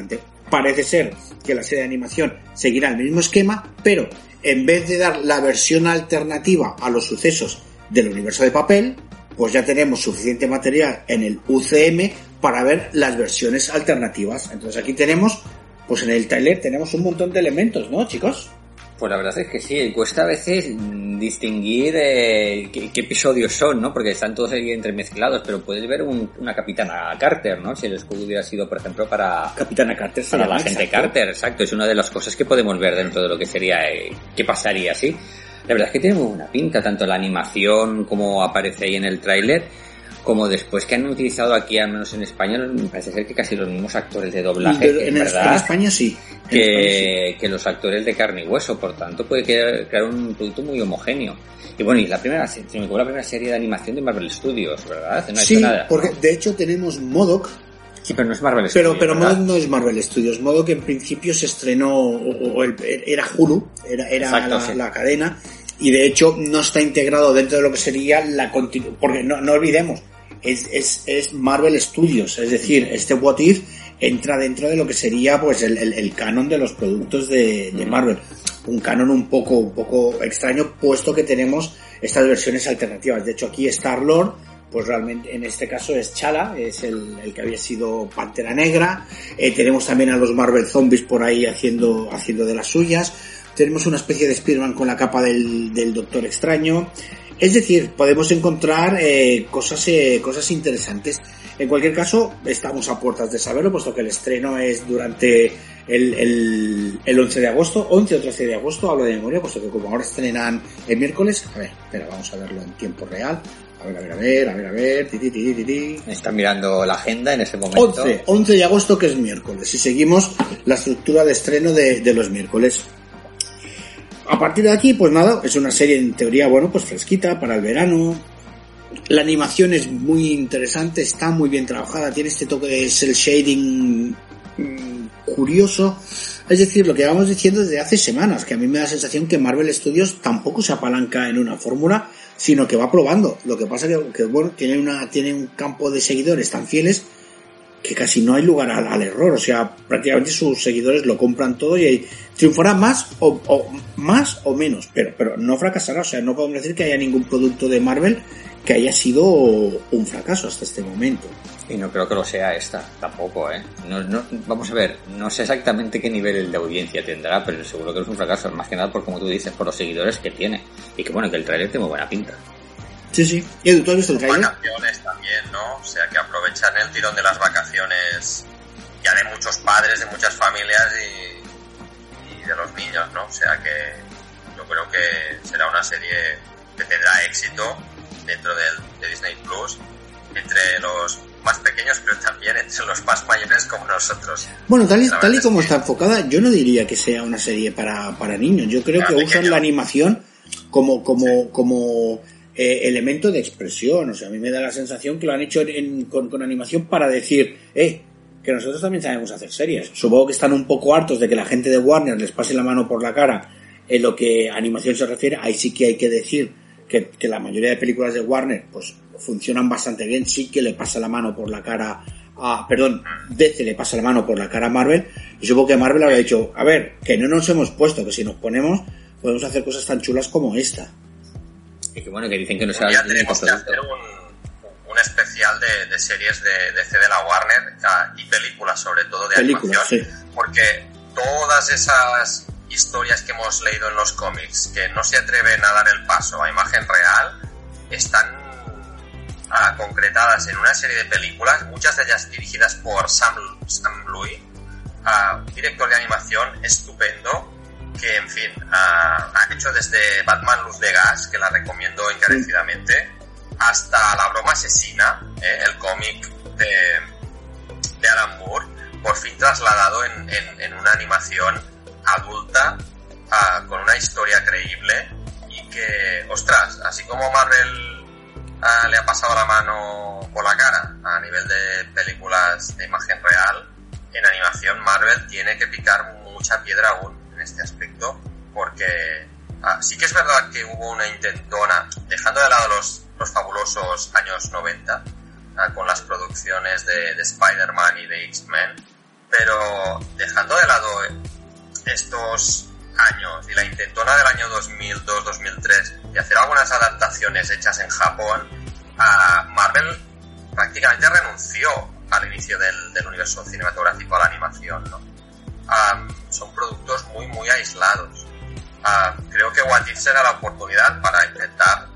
parece ser que la serie de animación seguirá el mismo esquema, pero en vez de dar la versión alternativa a los sucesos del universo de papel, pues ya tenemos suficiente material en el U C M para ver las versiones alternativas. Entonces aquí tenemos, pues en el tráiler tenemos un montón de elementos, ¿no, chicos? Pues la verdad es que sí, cuesta a veces distinguir eh, qué, qué episodios son, ¿no? Porque están todos ahí entremezclados, pero puedes ver un, una Capitana Carter, ¿no? Si el escudo hubiera sido, por ejemplo, para... Capitana Carter. Para la gente Carter, exacto. Es una de las cosas que podemos ver dentro de lo que sería... Eh, ¿qué pasaría, sí? La verdad es que tiene muy buena pinta, tanto la animación como aparece ahí en el tráiler, como después que han utilizado aquí, al menos en español, me parece ser que casi los mismos actores de doblaje, Pero que, en, ¿verdad? en España sí. En Que, España sí. que los actores de carne y hueso, por tanto puede crear, crear un producto muy homogéneo. Y bueno, y la primera, se me ocurre la primera serie de animación de Marvel Studios, ¿verdad? No ha sí, hecho nada, porque ¿no? de hecho tenemos M O D O K. Sí, pero no es Marvel Pero, Studios, pero M O D O ¿verdad? K no es Marvel Studios. M O D O K en principio se estrenó, o, o el, era Hulu, era, era Exacto, la, sí. la cadena, y de hecho no está integrado dentro de lo que sería la continuidad, porque no, no olvidemos, es, es, es Marvel Studios, es decir, este What If entra dentro de lo que sería pues el, el, el canon de los productos de, de Marvel. Un canon un poco, un poco extraño, puesto que tenemos estas versiones alternativas. De hecho, aquí Star-Lord, pues realmente en este caso es Chala, es el, el que había sido Pantera Negra. Eh, tenemos también a los Marvel Zombies por ahí haciendo, haciendo de las suyas. Tenemos una especie de Spider-Man con la capa del, del Doctor Extraño. Es decir, podemos encontrar eh, cosas, eh, cosas interesantes. En cualquier caso, estamos a puertas de saberlo, puesto que el estreno es durante el, el, el once de agosto, once o trece de agosto, hablo de memoria, puesto que como ahora estrenan el miércoles, a ver, espera, vamos a verlo en tiempo real. A ver, a ver, a ver, a ver, a ver, ti, ti, ti, ti, ti. Están mirando la agenda en ese momento. once, once de agosto, que es miércoles, y seguimos la estructura de estreno de, de los miércoles. A partir de aquí, pues nada, es una serie en teoría, bueno, pues fresquita para el verano. La animación es muy interesante, está muy bien trabajada, tiene este toque de cel shading mmm, curioso. Es decir, lo que vamos diciendo desde hace semanas, que a mí me da la sensación que Marvel Studios tampoco se apalanca en una fórmula, sino que va probando. Lo que pasa que, que bueno, tiene una tiene un campo de seguidores tan fieles que casi no hay lugar al, al error. O sea, prácticamente sus seguidores lo compran todo y ahí triunfará más o, o más o menos, pero pero no fracasará. O sea, no podemos decir que haya ningún producto de Marvel que haya sido un fracaso hasta este momento. Y no creo que lo sea esta, tampoco, ¿eh? No, no, vamos a ver, no sé exactamente qué nivel de audiencia tendrá, pero seguro que es un fracaso, más que nada por, como tú dices, por los seguidores que tiene. Y que bueno, que el trailer tiene muy buena pinta. Sí, sí. Edu, ¿tú has visto el trailer? Vacaciones también, ¿no? O sea, que aprovechan el tirón de las vacaciones ya de muchos padres, de muchas familias y, y de los niños, ¿no? O sea que yo creo que será una serie que tendrá éxito dentro del, de Disney Plus, entre los más pequeños, pero también entre los más mayores como nosotros. Bueno, tal y, La tal y verdad como es que- está enfocada, yo no diría que sea una serie para, para niños. Yo creo Para que usan pequeños. la animación como, como, como eh, elemento de expresión. O sea, a mí me da la sensación que lo han hecho en- con, con animación para decir, eh, que nosotros también sabemos hacer series. Supongo que están un poco hartos de que la gente de Warner les pase la mano por la cara en lo que a animación se refiere. Ahí sí que hay que decir que, que la mayoría de películas de Warner pues funcionan bastante bien. Sí que le pasa la mano por la cara a, perdón, D C le pasa la mano por la cara a Marvel, y supongo que Marvel habrá dicho, a ver, que no nos hemos puesto, que si nos ponemos podemos hacer cosas tan chulas como esta. Y que bueno, que dicen que no será Ya el único tenemos que producto. hacer un, un especial de, de series de, de C de la Warner ah, y películas, sobre todo de Películas, animación, sí. porque todas esas historias que hemos leído en los cómics que no se atreven a dar el paso a imagen real están ah, concretadas en una serie de películas, muchas de ellas dirigidas por Sam, Sam Louis, ah, director de animación estupendo, que en fin ah, ha hecho desde Batman Luz de Gas, que la recomiendo encarecidamente, hasta La Broma Asesina, eh, el cómic de, de Alan Moore, por fin trasladado en, en, en una animación adulta, uh, con una historia creíble, y que, ostras, así como Marvel uh, le ha pasado la mano por la cara a nivel de películas de imagen real, en animación Marvel tiene que picar mucha piedra aún en este aspecto, porque uh, sí que es verdad que hubo una intentona, dejando de lado los, los fabulosos años noventa, uh, con las producciones de, de Spider-Man y de X-Men, pero dejando de lado estos años y la intentona del año dos mil dos dos mil tres de hacer algunas adaptaciones hechas en Japón, uh, Marvel prácticamente renunció al inicio del, del universo cinematográfico a la animación, ¿no? Uh, son productos muy muy aislados. Uh, creo que What If será la oportunidad para intentar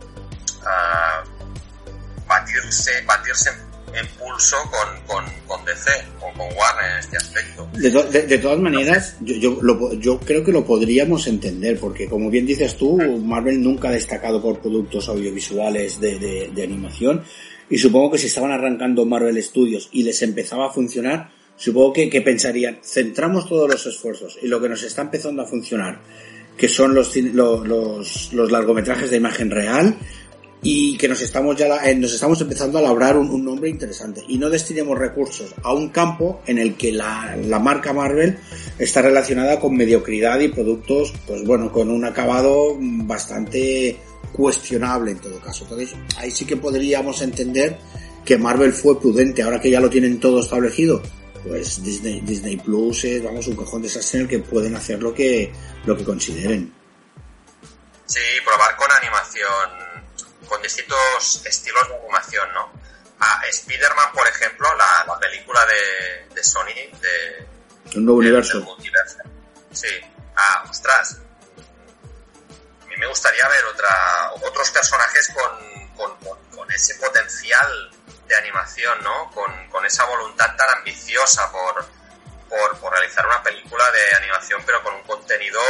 uh, batirse batirse en pulso con, con, con D C o con Warner en este aspecto. De, to, de, de todas maneras, yo, yo, lo, yo creo que lo podríamos entender, porque como bien dices tú, Marvel nunca ha destacado por productos audiovisuales de, de, de animación, y supongo que si estaban arrancando Marvel Studios y les empezaba a funcionar, supongo que, que pensarían, centramos todos los esfuerzos y lo que nos está empezando a funcionar, que son los, los, los, los largometrajes de imagen real, y que nos estamos ya eh, nos estamos empezando a labrar un, un nombre interesante, y no destinemos recursos a un campo en el que la, la marca Marvel está relacionada con mediocridad y productos, pues bueno, con un acabado bastante cuestionable en todo caso. Entonces ahí sí que podríamos entender que Marvel fue prudente. Ahora que ya lo tienen todo establecido, pues Disney, Disney Plus es, vamos, un cajón desastre en el que pueden hacer lo que lo que consideren. Sí, probar con animación, con distintos estilos de animación, ¿no? A Spider-Man, por ejemplo, la, la película de, de Sony, de... Un nuevo de, universo. Del multiverso. Sí. Ah, ostras. A mí me gustaría ver otra, otros personajes con, con, con, con ese potencial de animación, ¿no? Con, con esa voluntad tan ambiciosa por, por, por realizar una película de animación, pero con un contenido,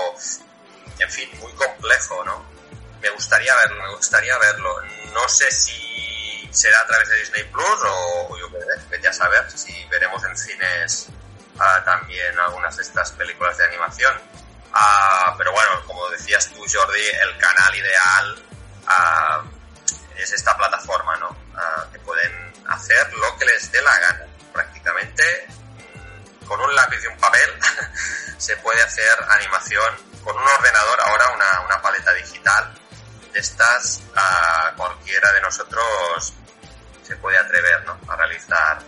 en fin, muy complejo, ¿no? Me gustaría verlo, me gustaría verlo. No sé si será a través de Disney Plus o yo vete a saber si veremos en cines uh, también algunas de estas películas de animación. Uh, pero bueno, como decías tú, Jordi, el canal ideal uh, es esta plataforma, ¿no? Uh, que pueden hacer lo que les dé la gana. Prácticamente con un lápiz y un papel se puede hacer animación. Con un ordenador, ahora una, una paleta digital. Estas, a cualquiera de nosotros se puede atrever, ¿no? A realizar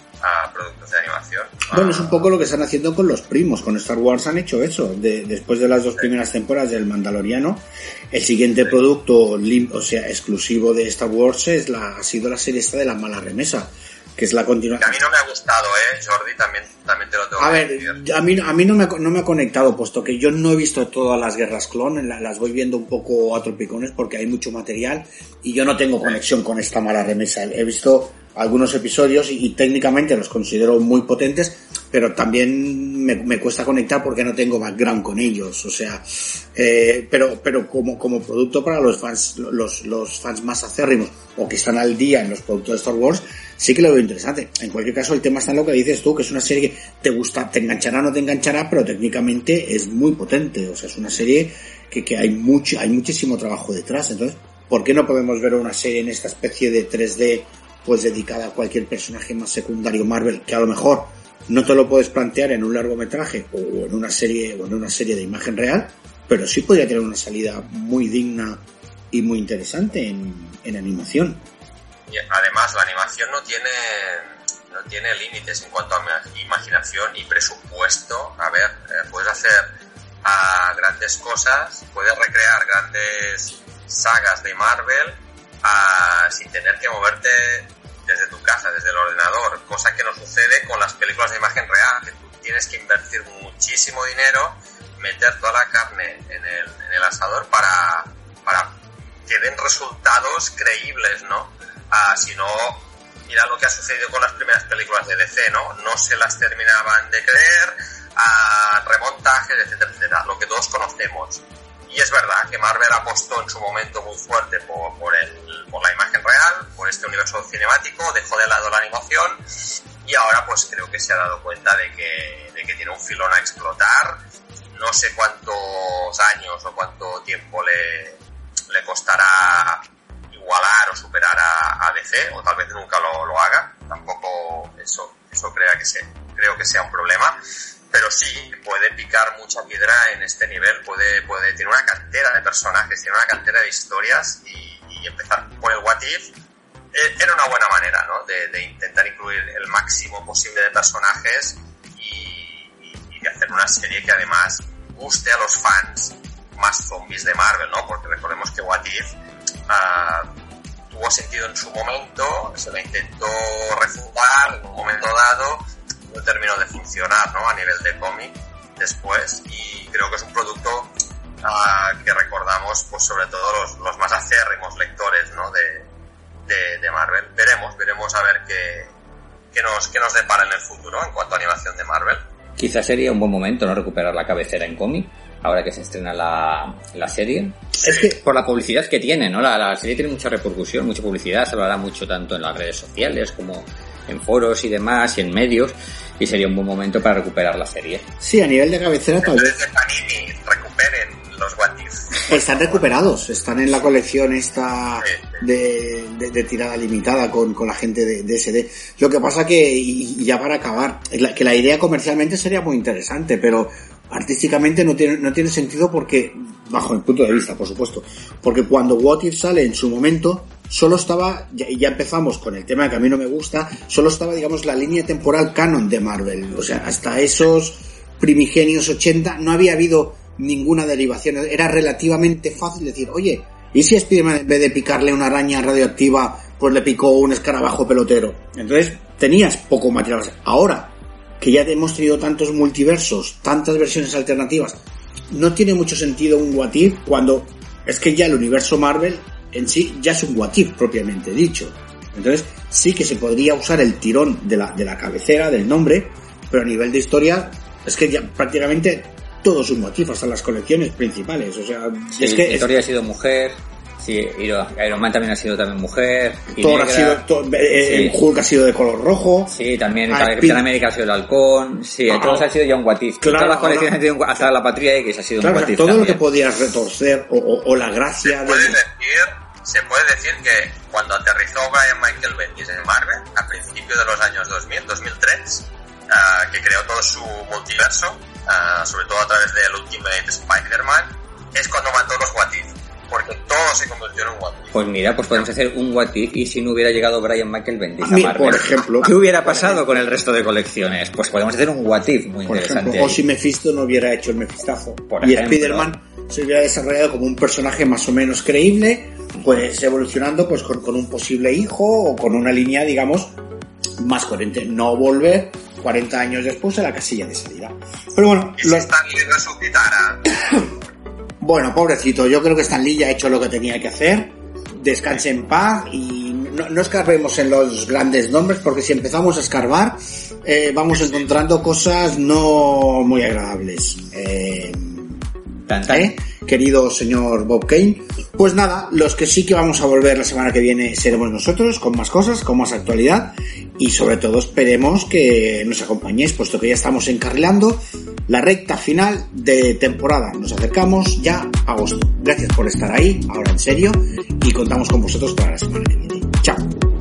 a productos de animación. Bueno, es un poco lo que están haciendo con los primos. Con Star Wars han hecho eso. De, después de las dos sí. primeras temporadas del Mandaloriano, el siguiente sí. producto, o sea, exclusivo de Star Wars es la, ha sido la serie esta de La Mala Remesa, que es la continuación. A mí no me ha gustado, ¿eh, Jordi? También, también te lo tengo a que ver, decir. A mí, a mí no, me, no me ha conectado, puesto que yo no he visto todas las Guerras Clon, las voy viendo un poco a tropicones porque hay mucho material y yo no tengo conexión con esta Mala Remesa. He visto algunos episodios y, y técnicamente los considero muy potentes, pero también me, me cuesta conectar porque no tengo background con ellos. O sea, eh, pero pero como como producto para los fans, los los fans más acérrimos o que están al día en los productos de Star Wars, sí que lo veo interesante. En cualquier caso, el tema está en lo que dices tú, que es una serie que te gusta, te enganchará o no te enganchará, pero técnicamente es muy potente. O sea, es una serie que, que hay mucho, hay muchísimo trabajo detrás. Entonces, ¿por qué no podemos ver una serie en esta especie de tres D, pues dedicada a cualquier personaje más secundario Marvel, que a lo mejor no te lo puedes plantear en un largometraje o en una serie, o en una serie de imagen real, pero sí podría tener una salida muy digna y muy interesante en, en animación? Y además la animación no tiene no tiene límites en cuanto a imaginación y presupuesto. A ver, eh, puedes hacer uh, grandes cosas, puedes recrear grandes sagas de Marvel uh, sin tener que moverte desde tu casa, desde el ordenador, cosa que no sucede con las películas de imagen real, que tú tienes que invertir muchísimo dinero, meter toda la carne en el, en el asador para, para que den resultados creíbles, ¿no? Uh, si no, mira lo que ha sucedido con las primeras películas de D C, ¿no? No se las terminaban de creer, uh, remontajes, etcétera, etcétera, lo que todos conocemos. Y es verdad que Marvel apostó en su momento muy fuerte por, por, el, por la imagen real, por este universo cinemático, dejó de lado la animación y ahora pues creo que se ha dado cuenta de que, de que tiene un filón a explotar. No sé cuántos años o cuánto tiempo le, le costará igualar o superar a, a D C, o tal vez nunca lo, lo haga. Tampoco eso, eso crea que sea, creo que sea un problema. Pero sí, puede picar mucha piedra en este nivel, puede, puede, tiene una cantera de personajes, tiene una cantera de historias y, y empezar por el What If eh, era una buena manera, ¿no? De, de intentar incluir el máximo posible de personajes en una serie que además guste a los fans más zombies de Marvel, ¿no? Porque recordemos que What If uh, tuvo sentido en su momento, se la intentó refutar en un momento dado, no terminó de funcionar, ¿no? A nivel de cómic después, y creo que es un producto uh, que recordamos, pues sobre todo los, los más acérrimos lectores, ¿no? De, de, de Marvel. Veremos, veremos a ver qué, qué nos, qué nos depara en el futuro en cuanto a animación de Marvel. Quizás sería un buen momento, ¿no? Recuperar la cabecera en cómic, ahora que se estrena la, la serie. Sí. Es que por la publicidad que tiene, ¿no? La, la serie tiene mucha repercusión, mucha publicidad, se hablará mucho tanto en las redes sociales como en foros y demás, y en medios, y sería un buen momento para recuperar la serie. Sí, a nivel de cabecera tal vez. Desde Panini recuperen los What If. Están recuperados, están en la colección esta de, de, de tirada limitada con, con la gente de, de S D. Lo que pasa que, y ya para acabar, que la idea comercialmente sería muy interesante, pero artísticamente no tiene, no tiene sentido porque, bajo mi punto de vista, por supuesto, porque cuando What If sale en su momento, solo estaba, ya, ya empezamos con el tema que a mí no me gusta, solo estaba, digamos, la línea temporal canon de Marvel. O sea, hasta esos primigenios ochenta no había habido ninguna derivación. Era relativamente fácil decir, oye, ¿y si Spider-Man en vez de picarle una araña radioactiva, pues le picó un escarabajo pelotero? Entonces, tenías poco material. Ahora, que ya hemos tenido tantos multiversos, tantas versiones alternativas, no tiene mucho sentido un What If cuando es que ya el universo Marvel en sí ya es un What If propiamente dicho. Entonces, sí que se podría usar el tirón de la, de la cabecera, del nombre, pero a nivel de historia, es que ya prácticamente todo es un What If, hasta las colecciones principales. O sea, sí, es que Historia es... ha sido mujer. Sí, Iron Man también ha sido también mujer. Thor ha sido, Thor, eh, sí. Hulk ha sido de color rojo. Sí, también Capitán América ha sido el halcón. Sí, ah, todos han sido ya un What If. Claro, todas las colecciones han sido un, hasta la Patrulla X ha sido claro, un What If. Todo también. Lo que podías retorcer o, o, o la gracia se puede de... decir, se puede decir que cuando aterrizó Brian Michael Bendis en Marvel, a principios de los años dos mil, dos mil tres, uh, que creó todo su multiverso, uh, sobre todo a través del Ultimate Spider-Man, es cuando mató los What If. Porque todo se convirtió en un What If. Pues mira, pues podemos hacer un What If y si no hubiera llegado Brian Michael Bendis a, a mí, Marvel, por ejemplo, ¿qué hubiera pasado con el resto de colecciones? Pues podemos hacer un What If muy por interesante. Ejemplo, o si Mephisto no hubiera hecho el Mephistazo por y ejemplo, Spider-Man se hubiera desarrollado como un personaje más o menos creíble, pues evolucionando pues con, con un posible hijo o con una línea, digamos, más coherente. No volver cuarenta años después a la casilla de salida. Pero bueno, y si los... Stan Lee resucitara. Bueno, pobrecito, yo creo que Stan Lee ya ha hecho lo que tenía que hacer. Descanse en paz y no, no escarbemos en los grandes nombres, porque si empezamos a escarbar eh, vamos encontrando cosas no muy agradables. Eh, tan, tan. ¿eh? Querido señor Bob Kane. Pues nada, los que sí que vamos a volver la semana que viene seremos nosotros, con más cosas, con más actualidad, y sobre todo esperemos que nos acompañéis, puesto que ya estamos encarrilando la recta final de temporada. Nos acercamos ya a agosto. Gracias por estar ahí, ahora en serio, y contamos con vosotros para la semana que viene. Chao.